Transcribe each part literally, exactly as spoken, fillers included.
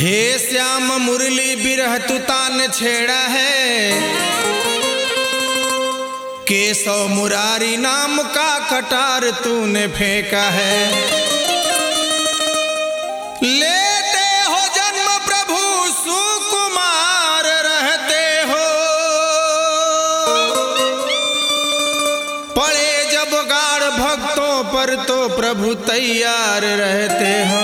हे श्याम मुरली बिरह तू तान छेड़ा है, केशव मुरारी नाम का कटार तूने फेंका है। लेते हो जन्म प्रभु सुकुमार रहते हो, पड़े जब गाढ़ भक्तों पर तो प्रभु तैयार रहते हो।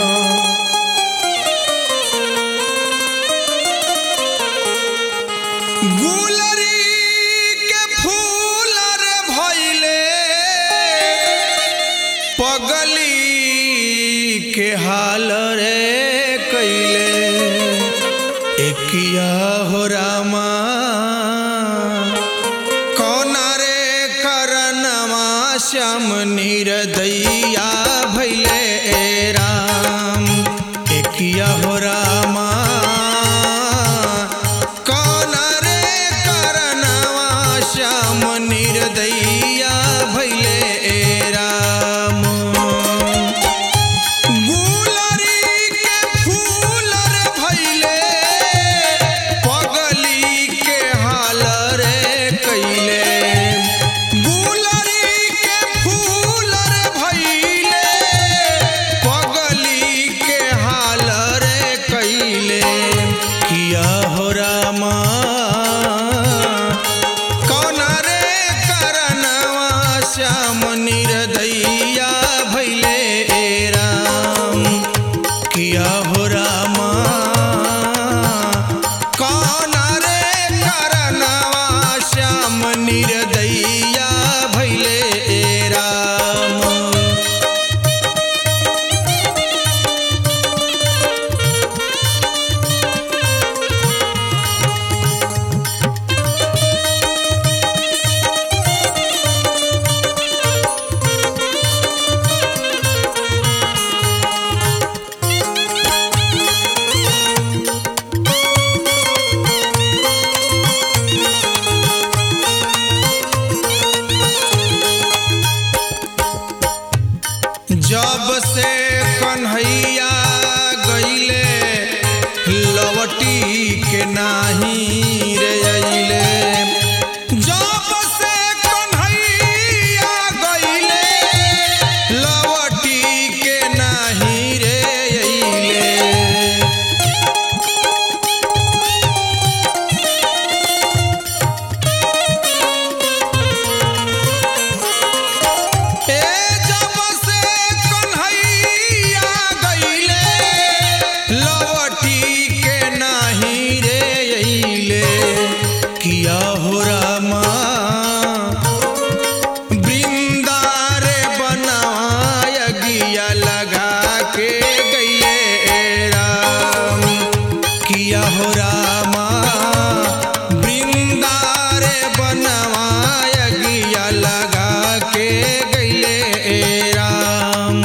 गुलरी के फूलर भइले पगली के हाल रे कैले, एकिया हो रामा कौना रे करनवा श्याम निर्दयिया भइले ए राम। एकिया हो रामा श्याम निर्दयिया भइले ए राम। गुलरी के फूलर भइले पगली के हाल रे कैले, गुलरी के फूलर भइले पगली के हाल रे कैले, किया हो रामा श्याम निर्दयिया भइले ए राम। किया हो रामा कौन रे करनवा श्याम निर्दयिया भइले ए राम। जब से कन्हैया गईले लवटी के नाही रे अइले, जब से कन्हैया गईले लवटी के नाही रे अइले। किया हो रामा वृंदार बनाय गिया लगा के गईले राम। किया हो रामा वृंदार बनवाय गिया लगा के गईले राम।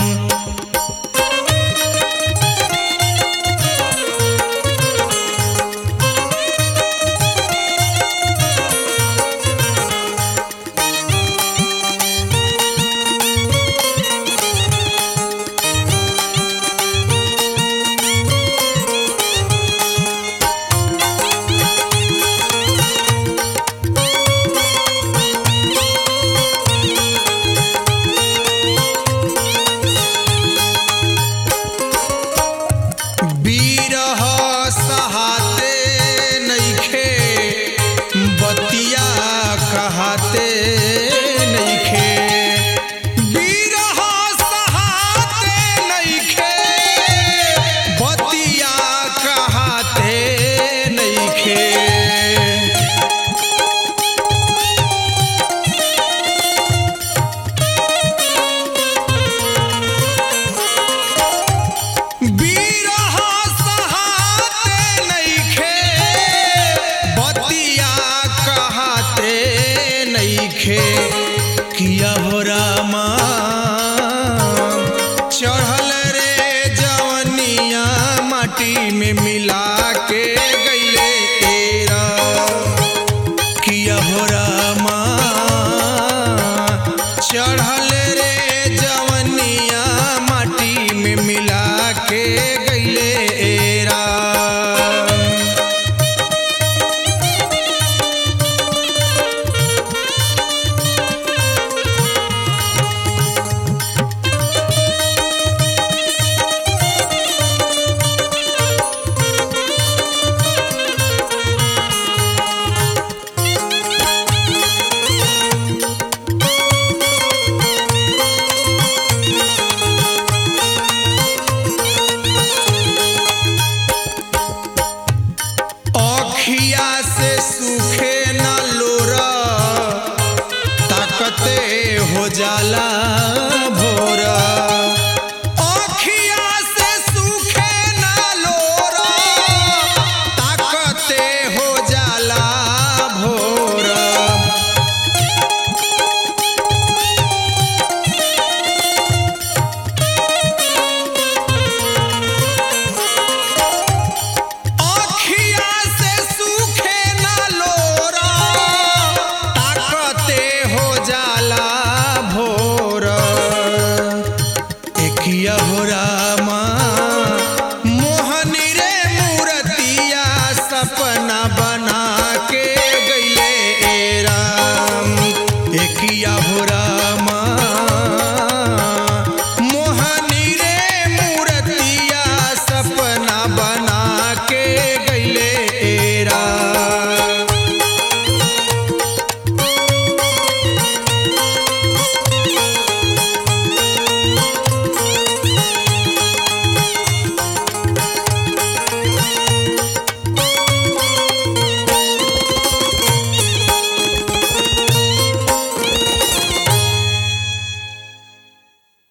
कहाते नइखे बिरह सहाते नइखे, बतिया कहाते नइखे। बिरह सहाते नइखे, बतिया कहाते नइखे। किया हो रामा चढ़ल रे जवनिया माटी में मिला के